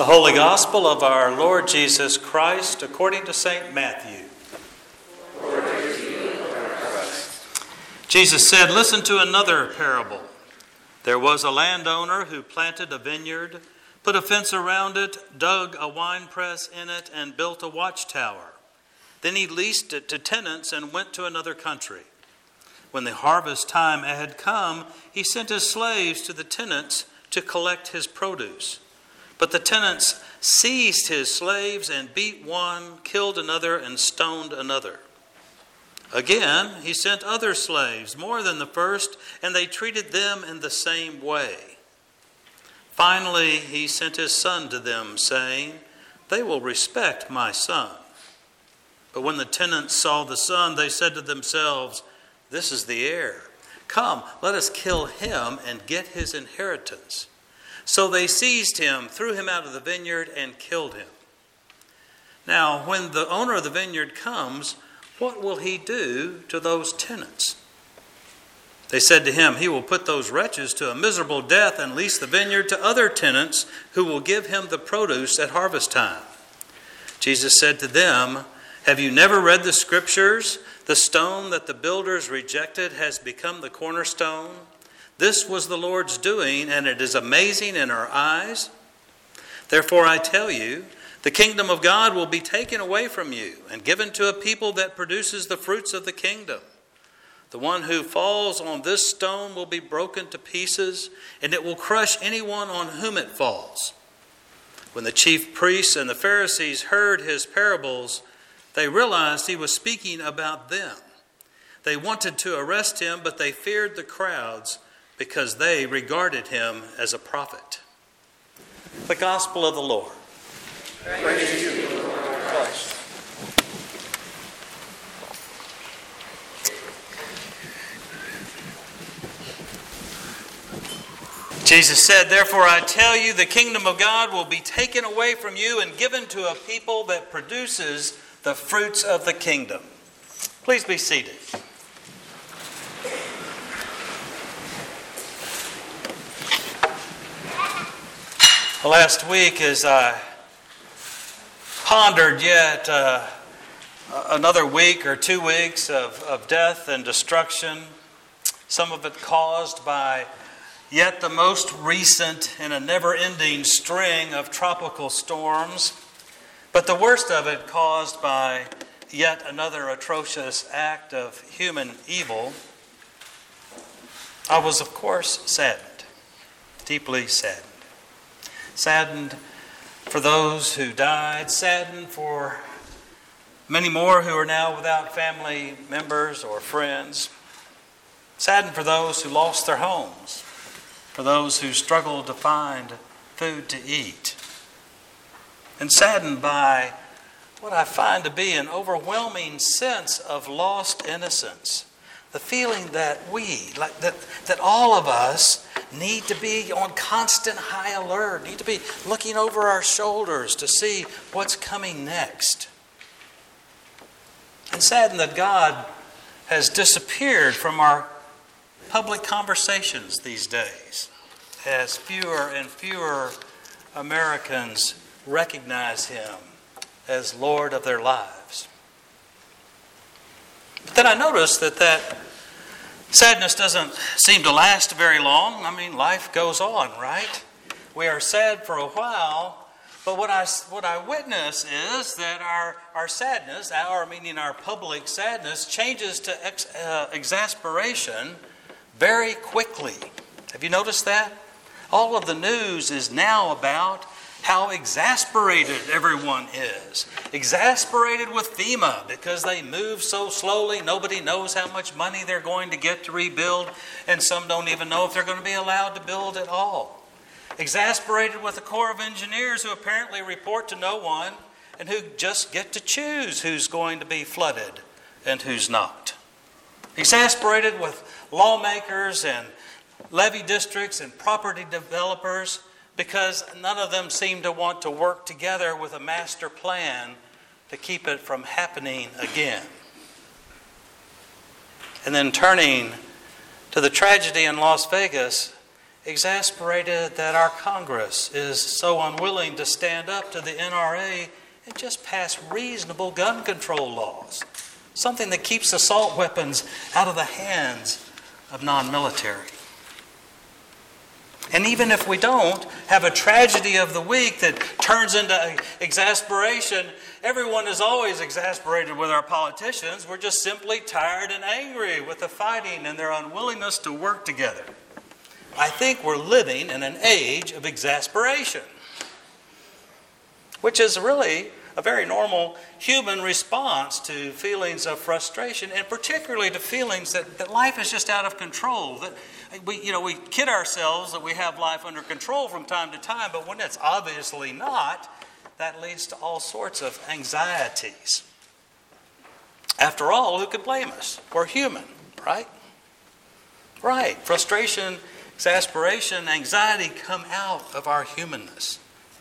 The Holy Gospel of our Lord Jesus Christ according to St. Matthew. Glory to you, Lord Christ. Jesus said, "Listen to another parable. There was a landowner who planted a vineyard, put a fence around it, dug a winepress in it, and built a watchtower. Then he leased it to tenants and went to another country. When the harvest time had come, he sent his slaves to the tenants to collect his produce. But the tenants seized his slaves and beat one, killed another, and stoned another. Again, he sent other slaves, more than the first, and they treated them in the same way. Finally, he sent his son to them, saying, 'They will respect my son.' But when the tenants saw the son, they said to themselves, 'This is the heir. Come, let us kill him and get his inheritance.' So they seized him, threw him out of the vineyard, and killed him. Now, when the owner of the vineyard comes, what will he do to those tenants?" They said to him, "He will put those wretches to a miserable death and lease the vineyard to other tenants who will give him the produce at harvest time." Jesus said to them, "Have you never read the Scriptures? The stone that the builders rejected has become the cornerstone. This was the Lord's doing, and it is amazing in our eyes. Therefore I tell you, the kingdom of God will be taken away from you and given to a people that produces the fruits of the kingdom. The one who falls on this stone will be broken to pieces, and it will crush anyone on whom it falls." When the chief priests and the Pharisees heard his parables, they realized he was speaking about them. They wanted to arrest him, but they feared the crowds because they regarded him as a prophet. The Gospel of the Lord. Praise to you, Lord Christ. Jesus said, "Therefore I tell you, the kingdom of God will be taken away from you and given to a people that produces the fruits of the kingdom." Please be seated. Last week, as I pondered yet another week or 2 weeks of death and destruction, some of it caused by yet the most recent in a never-ending string of tropical storms, but the worst of it caused by yet another atrocious act of human evil, I was, of course, saddened, deeply saddened. Saddened for those who died, saddened for many more who are now without family members or friends, saddened for those who lost their homes, for those who struggled to find food to eat, and saddened by what I find to be an overwhelming sense of lost innocence. The feeling that that all of us need to be on constant high alert, need to be looking over our shoulders to see what's coming next. And saddened that God has disappeared from our public conversations these days, as fewer and fewer Americans recognize Him as Lord of their lives. But then I noticed that sadness doesn't seem to last very long. I mean, life goes on, right? We are sad for a while, but what I witness is that our sadness, meaning our public sadness, changes to exasperation very quickly. Have you noticed that? All of the news is now about how exasperated everyone is. Exasperated with FEMA because they move so slowly, nobody knows how much money they're going to get to rebuild, and some don't even know if they're going to be allowed to build at all. Exasperated with the Corps of Engineers, who apparently report to no one and who just get to choose who's going to be flooded and who's not. Exasperated with lawmakers and levy districts and property developers because none of them seem to want to work together with a master plan to keep it from happening again. And then turning to the tragedy in Las Vegas exasperated that our Congress is so unwilling to stand up to the NRA and just pass reasonable gun control laws. Something that keeps assault weapons out of the hands of non-military. And even if we don't have a tragedy of the week that turns into exasperation, everyone is always exasperated with our politicians. We're just simply tired and angry with the fighting and their unwillingness to work together. I think we're living in an age of exasperation, which is really a very normal human response to feelings of frustration, and particularly to feelings that life is just out of control. That we kid ourselves that we have life under control from time to time, but when it's obviously not, that leads to all sorts of anxieties. After all, who could blame us? We're human, right? Right. Frustration, exasperation, anxiety come out of our humanness.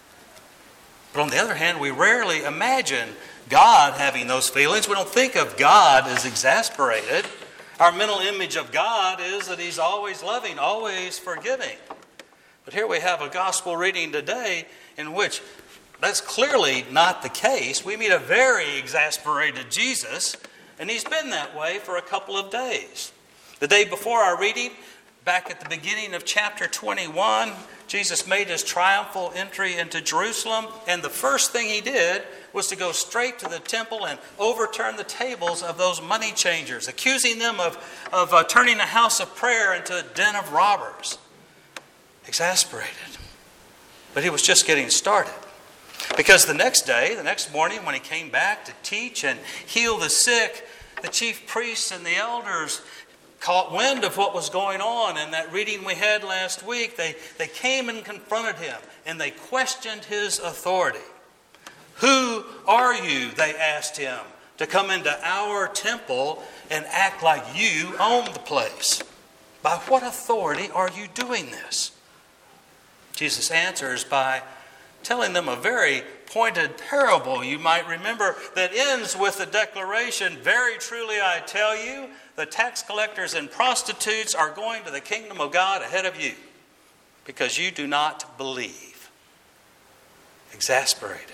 But on the other hand, we rarely imagine God having those feelings. We don't think of God as exasperated. Our mental image of God is that He's always loving, always forgiving. But here we have a gospel reading today in which that's clearly not the case. We meet a very exasperated Jesus, and He's been that way for a couple of days. The day before our reading, back at the beginning of chapter 21, Jesus made His triumphal entry into Jerusalem, and the first thing He did was to go straight to the temple and overturn the tables of those money changers, accusing them of turning a house of prayer into a den of robbers. Exasperated. But He was just getting started. Because the next morning, when He came back to teach and heal the sick, the chief priests and the elders caught wind of what was going on. In that reading we had last week, they came and confronted Him, and they questioned His authority. Who are you, they asked Him, to come into our temple and act like you own the place? By what authority are you doing this? Jesus answers by telling them a very pointed parable, you might remember, that ends with the declaration, "Very truly I tell you, the tax collectors and prostitutes are going to the kingdom of God ahead of you, because you do not believe." Exasperated.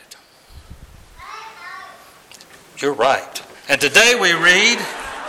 You're right. And today we read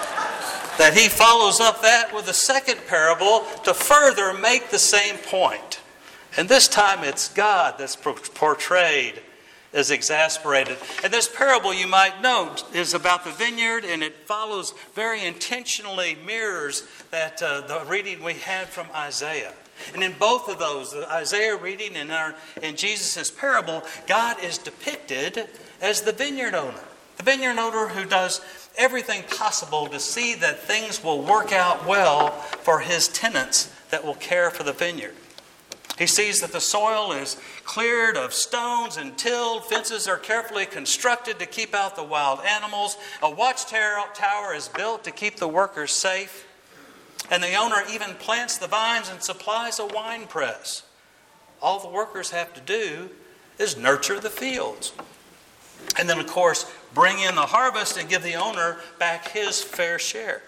that He follows up that with a second parable to further make the same point. And this time it's God that's portrayed as exasperated. And this parable, you might note, is about the vineyard, and it follows very intentionally, mirrors that the reading we had from Isaiah. And in both of those, the Isaiah reading and in Jesus' parable, God is depicted as the vineyard owner. The vineyard owner who does everything possible to see that things will work out well for his tenants that will care for the vineyard. He sees that the soil is cleared of stones and tilled. Fences are carefully constructed to keep out the wild animals. A watchtower is built to keep the workers safe. And the owner even plants the vines and supplies a wine press. All the workers have to do is nurture the fields. And then, of course, bring in the harvest and give the owner back his fair share.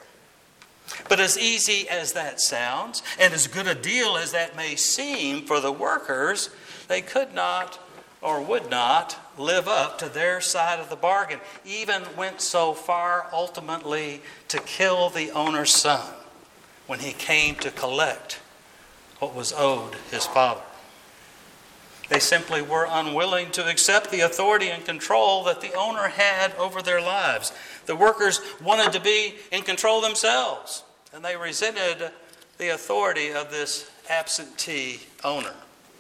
But as easy as that sounds, and as good a deal as that may seem for the workers, they could not or would not live up to their side of the bargain. Even went so far ultimately to kill the owner's son when he came to collect what was owed his father. They simply were unwilling to accept the authority and control that the owner had over their lives. The workers wanted to be in control themselves, and they resented the authority of this absentee owner.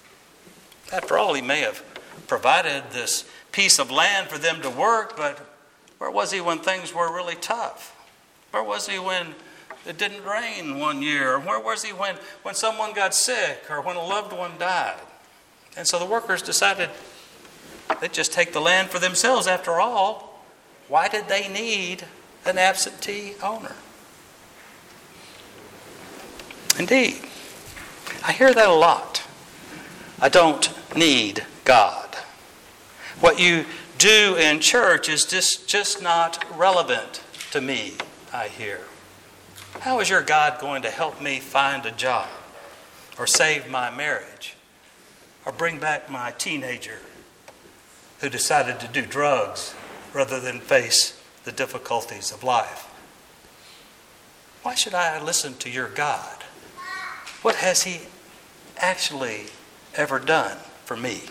After all, he may have provided this piece of land for them to work, but where was he when things were really tough? Where was he when it didn't rain one year? Where was he when someone got sick or when a loved one died? And so the workers decided they'd just take the land for themselves. After all, why did they need an absentee owner? Indeed, I hear that a lot. I don't need God. What you do in church is just not relevant to me, I hear. How is your God going to help me find a job? or save my marriage, or bring back my teenager who decided to do drugs rather than face the difficulties of life. Why should I listen to your God? What has he actually ever done for me?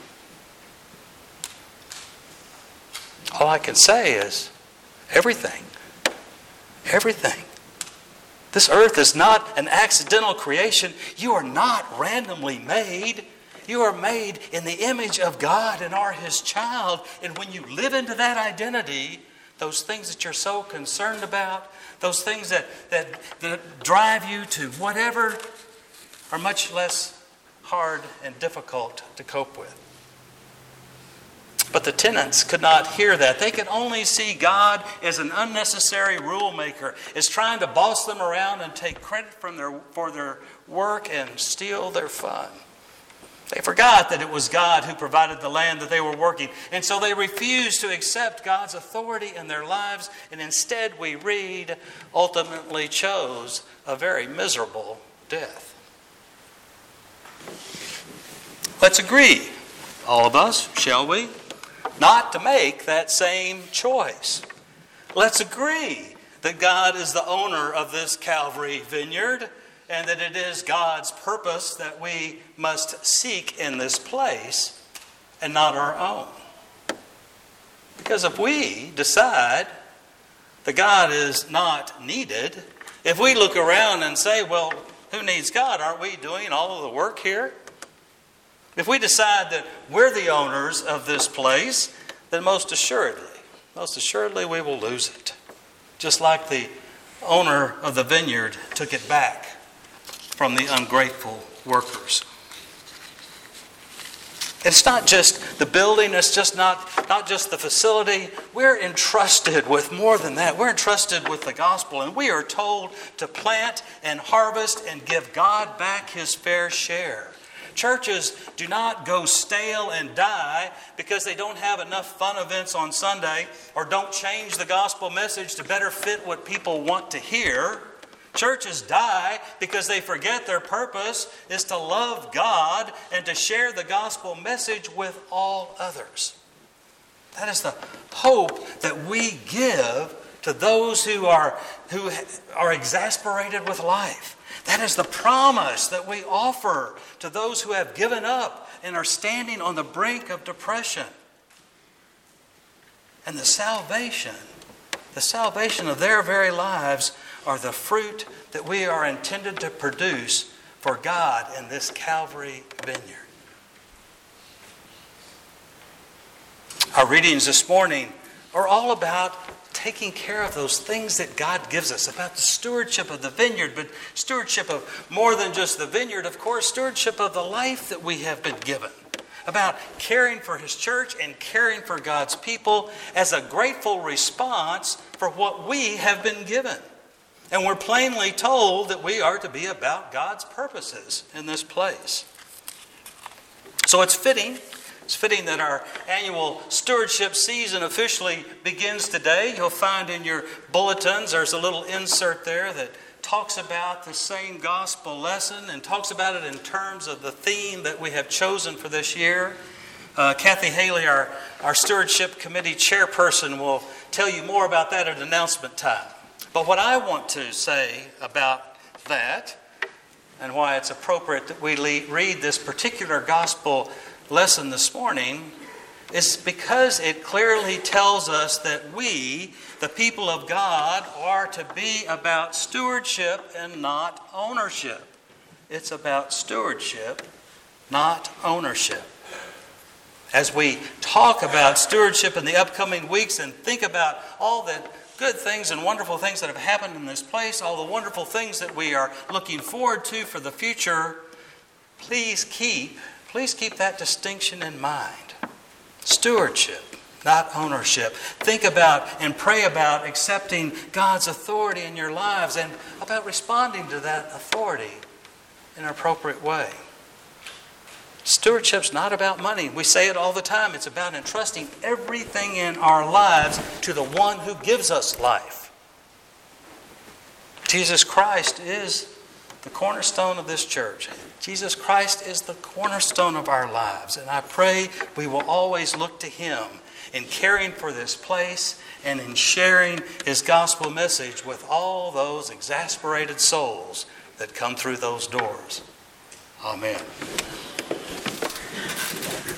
All I can say is everything. Everything. This earth is not an accidental creation. You are not randomly made. You are made in the image of God and are his child. And when you live into that identity, those things that you're so concerned about, those things that drive you to whatever, are much less hard and difficult to cope with. But the tenants could not hear that. They could only see God as an unnecessary rule maker, as trying to boss them around and take credit for their work and steal their fun. They forgot that it was God who provided the land that they were working. And so they refused to accept God's authority in their lives. And instead, we read, ultimately chose a very miserable death. Let's agree, all of us, shall we, not to make that same choice. Let's agree that God is the owner of this Calvary vineyard, and that it is God's purpose that we must seek in this place and not our own. Because if we decide that God is not needed, if we look around and say, well, who needs God? Aren't we doing all of the work here? If we decide that we're the owners of this place, then most assuredly we will lose it. Just like the owner of the vineyard took it back from the ungrateful workers. It's not just the building, it's just not just the facility. We're entrusted with more than that. We're entrusted with the gospel, and we are told to plant and harvest and give God back his fair share. Churches do not go stale and die because they don't have enough fun events on Sunday or don't change the gospel message to better fit what people want to hear. Churches die because they forget their purpose is to love God and to share the gospel message with all others. That is the hope that we give to those who are exasperated with life. That is the promise that we offer to those who have given up and are standing on the brink of depression. And the salvation of their very lives are the fruit that we are intended to produce for God in this Calvary vineyard. Our readings this morning are all about taking care of those things that God gives us, about the stewardship of the vineyard, but stewardship of more than just the vineyard, of course, stewardship of the life that we have been given, about caring for his church and caring for God's people as a grateful response for what we have been given. And we're plainly told that we are to be about God's purposes in this place. So it's fitting that our annual stewardship season officially begins today. You'll find in your bulletins there's a little insert there that talks about the same gospel lesson and talks about it in terms of the theme that we have chosen for this year. Kathy Haley, our stewardship committee chairperson, will tell you more about that at announcement time. But what I want to say about that and why it's appropriate that we read this particular gospel lesson this morning is because it clearly tells us that we, the people of God, are to be about stewardship and not ownership. It's about stewardship, not ownership. As we talk about stewardship in the upcoming weeks and think about all the good things and wonderful things that have happened in this place, all the wonderful things that we are looking forward to for the future, please keep that distinction in mind. Stewardship, not ownership. Think about and pray about accepting God's authority in your lives and about responding to that authority in an appropriate way. Stewardship's not about money. We say it all the time. It's about entrusting everything in our lives to the one who gives us life. Jesus Christ is the cornerstone of this church. Jesus Christ is the cornerstone of our lives, and I pray we will always look to Him in caring for this place and in sharing His gospel message with all those exasperated souls that come through those doors. Amen.